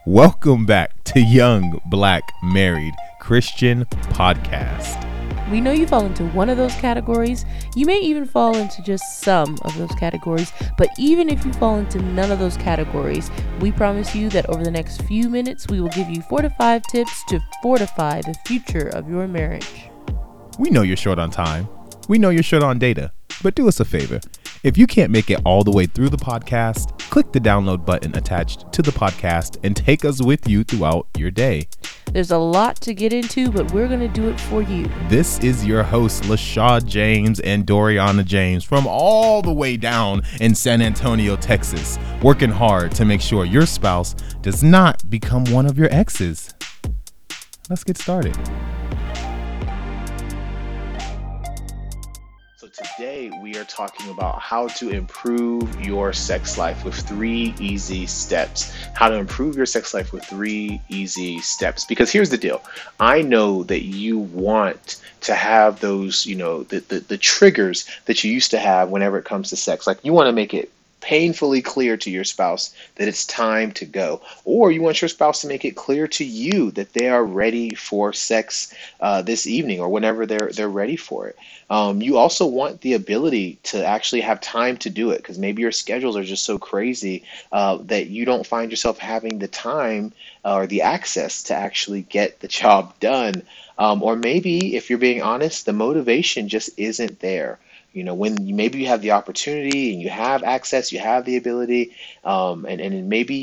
Welcome back to Young Black Married Christian Podcast. We know you fall into one of those categories. You may even fall into just some of those categories. But even if you fall into none of those categories, we promise you that over the next few minutes, we will give you 4 to 5 tips to fortify the future of your marriage. We know you're short on time. We know you're short on data. But do us a favor. If you can't make it all the way through the podcast, click the download button attached to the podcast and take us with you throughout your day. There's a lot to get into, but we're going to do it for you. This is your hosts, LaShaw James and Doriana James from all the way down in San Antonio, Texas, working hard to make sure your spouse does not become one of your exes. Let's get started. Today we are talking about how to improve your sex life with 3 easy steps. How to improve your sex life with 3 easy steps. Because here's the deal. I know that you want to have those, the triggers that you used to have whenever it comes to sex. Like you want to make it painfully clear to your spouse that it's time to go, or you want your spouse to make it clear to you that they are ready for sex this evening or whenever they're ready for it. You also want the ability to actually have time to do it, because maybe your schedules are just so crazy that you don't find yourself having the time or the access to actually get the job done. Or maybe, if you're being honest, the motivation just isn't there. When maybe you have the opportunity and you have access, you have the ability, and maybe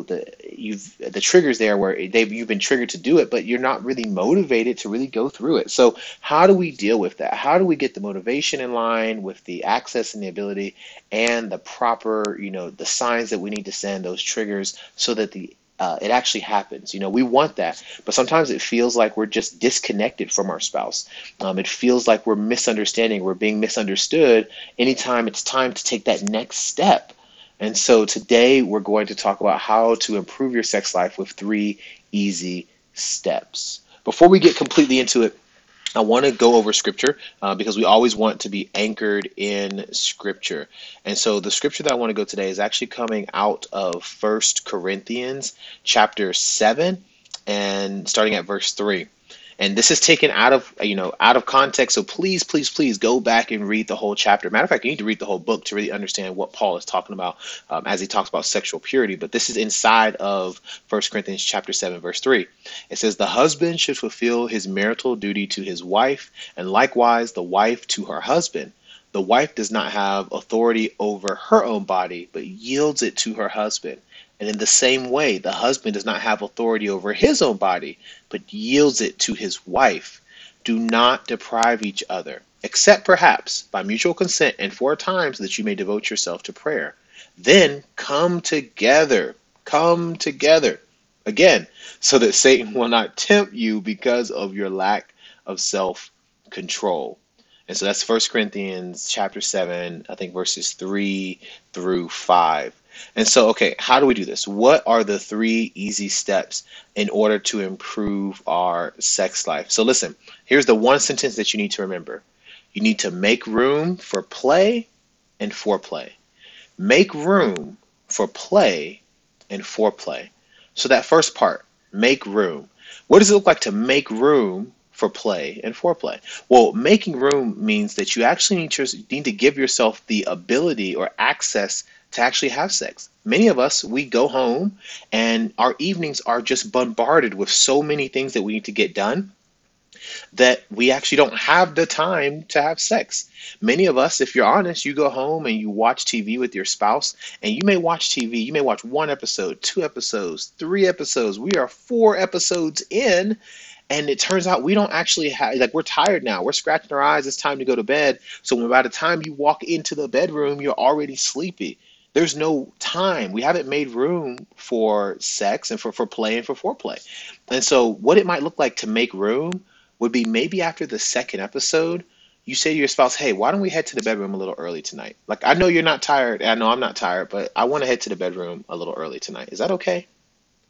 the triggers there where you've been triggered to do it, but you're not really motivated to really go through it. So how do we deal with that? How do we get the motivation in line with the access and the ability and the proper, the signs that we need to send, those triggers, so that it actually happens. We want that, but sometimes it feels like we're just disconnected from our spouse. It feels like we're we're being misunderstood anytime it's time to take that next step. And so today we're going to talk about how to improve your sex life with 3 easy steps. Before we get completely into it, I want to go over scripture because we always want to be anchored in scripture. And so the scripture that I want to go today is actually coming out of 1 Corinthians chapter 7 and starting at verse 3. And this is taken out of context. So please, please, please go back and read the whole chapter. Matter of fact, you need to read the whole book to really understand what Paul is talking about as he talks about sexual purity. But this is inside of 1 Corinthians chapter 7, verse 3. It says, "The husband should fulfill his marital duty to his wife, and likewise the wife to her husband. The wife does not have authority over her own body, but yields it to her husband. And in the same way, the husband does not have authority over his own body, but yields it to his wife. Do not deprive each other, except perhaps by mutual consent and for a time, so that you may devote yourself to prayer. Then come together again, so that Satan will not tempt you because of your lack of self-control." And so that's 1 Corinthians chapter 7, I think verses 3 through 5. And so, okay, how do we do this? What are the 3 easy steps in order to improve our sex life? So listen, here's the one sentence that you need to remember. You need to make room for play and foreplay. Make room for play and foreplay. So that first part, make room. What does it look like to make room for play and foreplay? Well, making room means that you actually need to give yourself the ability or access to actually have sex. Many of us, we go home and our evenings are just bombarded with so many things that we need to get done that we actually don't have the time to have sex. Many of us, if you're honest, you go home and you watch TV with your spouse, and you may watch TV, you may watch 1 episode, 2 episodes, 3 episodes. We are 4 episodes in, and it turns out we don't actually have, we're tired now. We're scratching our eyes. It's time to go to bed. So by the time you walk into the bedroom, you're already sleepy. There's no time. We haven't made room for sex and for play and for foreplay. And so what it might look like to make room would be maybe after the 2nd episode, you say to your spouse, "Hey, why don't we head to the bedroom a little early tonight? I know you're not tired. I know I'm not tired, but I want to head to the bedroom a little early tonight. Is that okay?"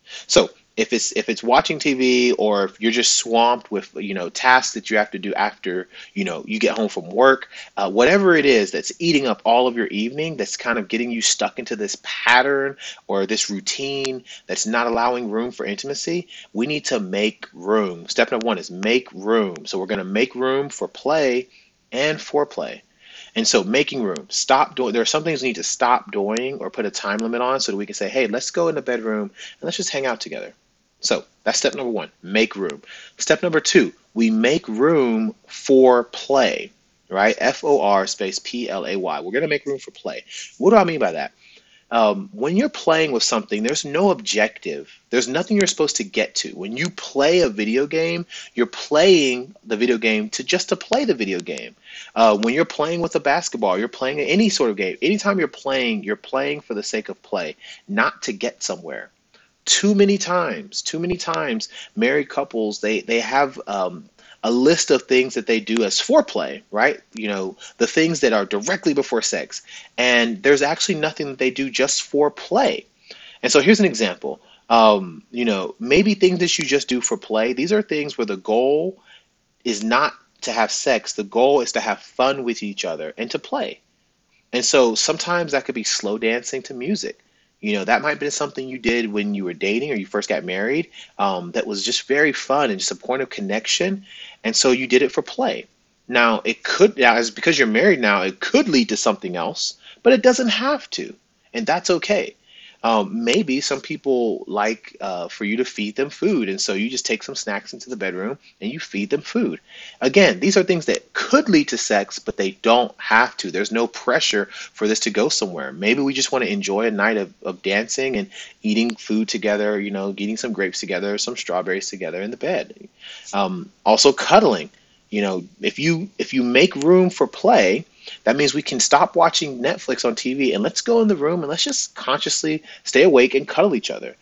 So if it's watching TV, or if you're just swamped with tasks that you have to do after you get home from work, whatever it is that's eating up all of your evening, that's kind of getting you stuck into this pattern or this routine that's not allowing room for intimacy, we need to make room. Step number one is make room. So we're going to make room for play and foreplay. And so making room, stop doing, there are some things we need to stop doing or put a time limit on so that we can say, hey, let's go in the bedroom and let's just hang out together. So that's step number one, make room. Step number two, we make room for play, right? FOR space PLAY. We're going to make room for play. What do I mean by that? When you're playing with something, there's no objective. There's nothing you're supposed to get to. When you play a video game, you're playing the video game to play the video game. When you're playing with a basketball, you're playing any sort of game. Anytime you're playing for the sake of play, not to get somewhere. Too many times, married couples they have a list of things that they do as foreplay, right? The things that are directly before sex, and there's actually nothing that they do just for play. And so here's an example. Maybe things that you just do for play. These are things where the goal is not to have sex. The goal is to have fun with each other and to play. And so sometimes that could be slow dancing to music. That might have been something you did when you were dating or you first got married, that was just very fun and just a point of connection. And so you did it for play. Now, as because you're married now, it could lead to something else, but it doesn't have to. And that's okay. Maybe some people like for you to feed them food, and so you just take some snacks into the bedroom and you feed them food. Again, these are things that could lead to sex, but they don't have to. There's no pressure for this to go somewhere. Maybe we just want to enjoy a night of dancing and eating food together, eating some grapes together, some strawberries together in the bed. Also, cuddling. If you make room for play, that means we can stop watching Netflix on TV and let's go in the room and let's just consciously stay awake and cuddle each other.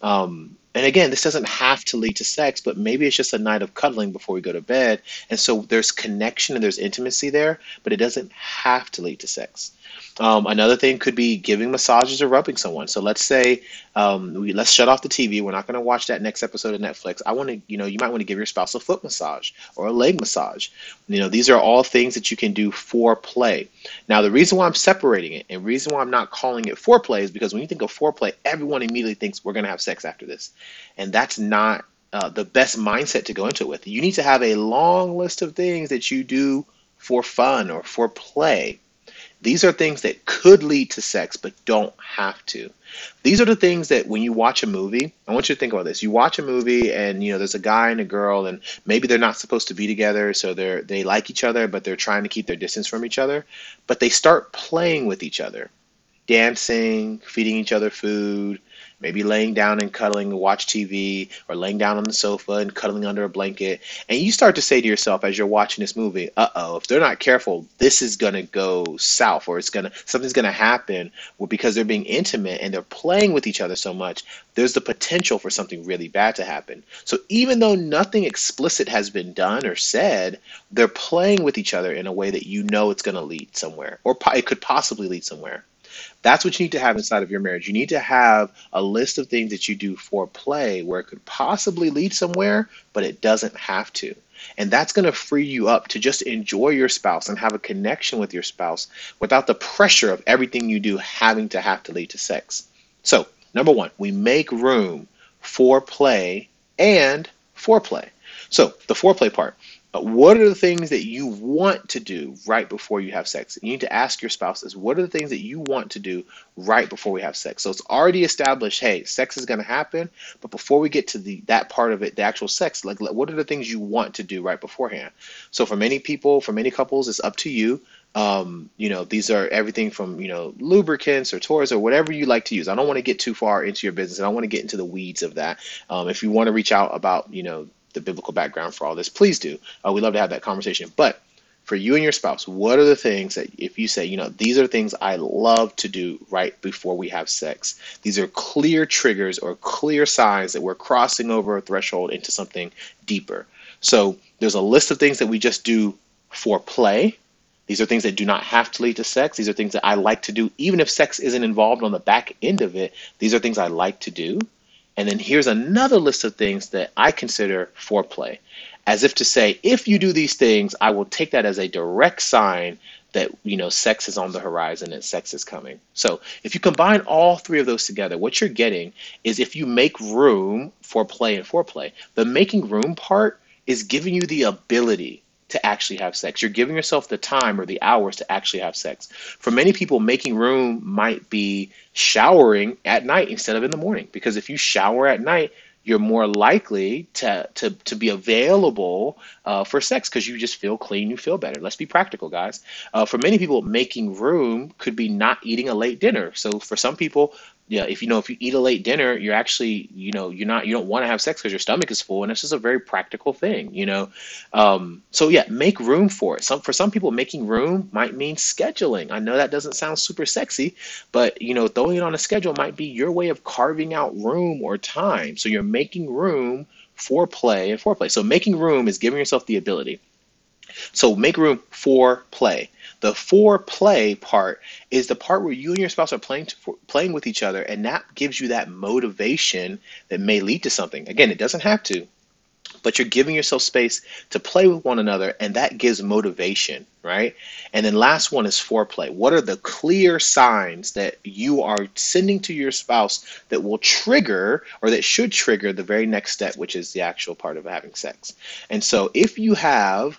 And again, this doesn't have to lead to sex, but maybe it's just a night of cuddling before we go to bed. And so there's connection and there's intimacy there, but it doesn't have to lead to sex. Another thing could be giving massages or rubbing someone. So let's say let's shut off the TV. We're not going to watch that next episode of Netflix. I want to, you might want to give your spouse a foot massage or a leg massage. These are all things that you can do for play. Now, the reason why I'm separating it and reason why I'm not calling it foreplay is because when you think of foreplay, everyone immediately thinks we're going to have sex after this. And that's not the best mindset to go into it with. You need to have a long list of things that you do for fun or for play. These are things that could lead to sex, but don't have to. These are the things that when you watch a movie, I want you to think about this. You watch a movie and there's a guy and a girl and maybe they're not supposed to be together, so they like each other, but they're trying to keep their distance from each other. But they start playing with each other, dancing, feeding each other food, maybe laying down and cuddling to watch TV, or laying down on the sofa and cuddling under a blanket. And you start to say to yourself as you're watching this movie, uh-oh, if they're not careful, this is going to go south, or something's going to happen. Well, because they're being intimate and they're playing with each other so much, there's the potential for something really bad to happen. So even though nothing explicit has been done or said, they're playing with each other in a way that it's going to lead somewhere, or it could possibly lead somewhere. That's what you need to have inside of your marriage. You need to have a list of things that you do for play where it could possibly lead somewhere, but it doesn't have to. And that's going to free you up to just enjoy your spouse and have a connection with your spouse without the pressure of everything you do having to lead to sex. So, number one, we make room for play and foreplay. So, the foreplay part. What are the things that you want to do right before you have sex? You need to ask your spouses, what are the things that you want to do right before we have sex? So it's already established, hey, sex is going to happen, but before we get to that part of it, the actual sex, like what are the things you want to do right beforehand? So for many people, for many couples, it's up to you. These are everything from, lubricants or toys or whatever you like to use. I don't want to get too far into your business. I don't want to get into the weeds of that. If you want to reach out about, the biblical background for all this, please do. We'd love to have that conversation. But for you and your spouse, what are the things that if you say, these are things I love to do right before we have sex? These are clear triggers or clear signs that we're crossing over a threshold into something deeper. So there's a list of things that we just do for play. These are things that do not have to lead to sex. These are things that I like to do, even if sex isn't involved on the back end of it. These are things I like to do. And then here's another list of things that I consider foreplay, as if to say, if you do these things, I will take that as a direct sign that sex is on the horizon and sex is coming. So if you combine all three of those together, what you're getting is, if you make room for play and foreplay, the making room part is giving you the ability to actually have sex. You're giving yourself the time or the hours to actually have sex. For many people, making room might be showering at night instead of in the morning, because if you shower at night, you're more likely to be available for sex, because you just feel clean, you feel better. Let's be practical, guys. For many people, making room could be not eating a late dinner. So for some people, yeah, if you eat a late dinner, you're actually, you don't want to have sex because your stomach is full, and it's just a very practical thing. So yeah, make room for it. For some people, making room might mean scheduling. I know that doesn't sound super sexy, but throwing it on a schedule might be your way of carving out room or time. So you're making room for play and foreplay. So making room is giving yourself the ability. So make room for play. The foreplay part is the part where you and your spouse are playing with each other, and that gives you that motivation that may lead to something. Again, it doesn't have to, but you're giving yourself space to play with one another, and that gives motivation, right? And then last one is foreplay. What are the clear signs that you are sending to your spouse that will trigger, or that should trigger, the very next step, which is the actual part of having sex? And so if you have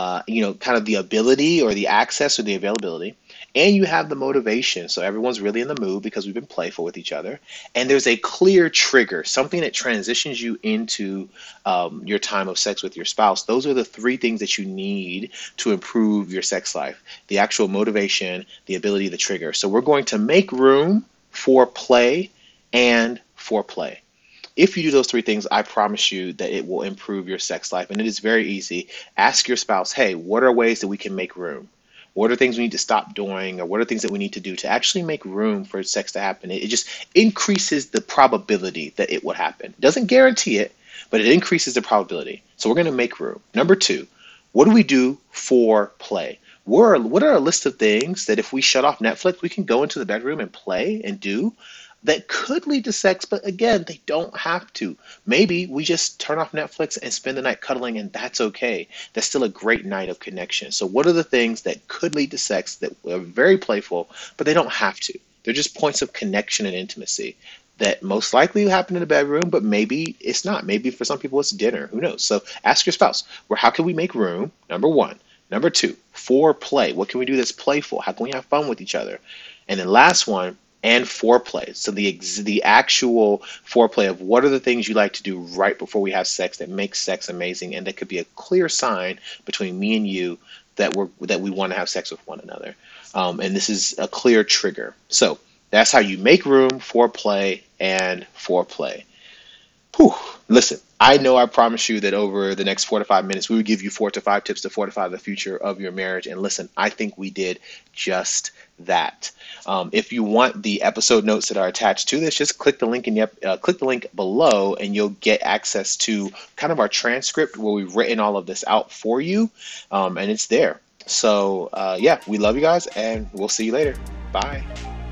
kind of the ability or the access or the availability, and you have the motivation, so everyone's really in the mood because we've been playful with each other, and there's a clear trigger, something that transitions you into your time of sex with your spouse. Those are the three things that you need to improve your sex life: the actual motivation, the ability, the trigger. So we're going to make room for play and foreplay. If you do those three things, I promise you that it will improve your sex life. And it is very easy. Ask your spouse, hey, what are ways that we can make room? What are things we need to stop doing, or what are things that we need to do to actually make room for sex to happen? It just increases the probability that it will happen. It doesn't guarantee it, but it increases the probability. So we're going to make room. Number two, what do we do for play? What are a list of things that if we shut off Netflix, we can go into the bedroom and play and do, that could lead to sex, but again, they don't have to. Maybe we just turn off Netflix and spend the night cuddling, and that's okay. That's still a great night of connection. So, what are the things that could lead to sex that are very playful, but they don't have to? They're just points of connection and intimacy that most likely happen in the bedroom, but maybe it's not. Maybe for some people it's dinner. Who knows? So, ask your spouse, well, how can we make room? Number one. Number two, for play. What can we do that's playful? How can we have fun with each other? And then last one, and foreplay. So the actual foreplay of what are the things you like to do right before we have sex that makes sex amazing, and that could be a clear sign between me and you that we want to have sex with one another. And this is a clear trigger. So that's how you make room for play and foreplay. Whew. Listen, I know I promised you that over the next 4 to 5 minutes, we would give you 4 to 5 tips to fortify the future of your marriage. And listen, I think we did just that. If you want the episode notes that are attached to this, just click the link click the link below, and you'll get access to kind of our transcript where we've written all of this out for you, and it's there. So yeah, we love you guys, and we'll see you later. Bye.